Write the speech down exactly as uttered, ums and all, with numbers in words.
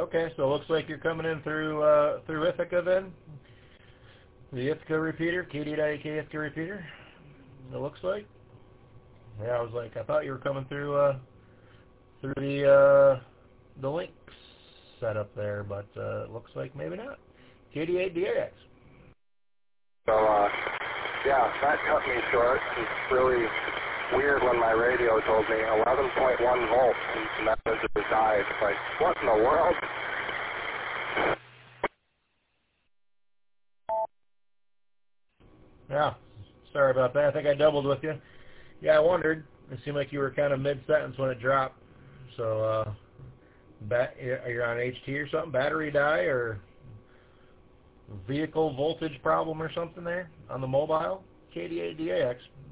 Okay, so it looks like you're coming in through uh, through Ithaca then? The Ithaca repeater, K D A K Ithaca repeater, it looks like. Yeah, I was like, I thought you were coming through uh, through the uh, the Lynx setup there, but uh, it looks like maybe not. K D eight D A X. So, uh, yeah, that cut me short. It's really weird when my radio told me eleven point one volts and the messenger died. It's like, what in the world? Yeah, sorry about that. I think I doubled with you. Yeah, I wondered. It seemed like you were kind of mid-sentence when it dropped. So, uh, bat, you're on H T or something? Battery die or vehicle voltage problem or something there on the mobile? K D eight D A X.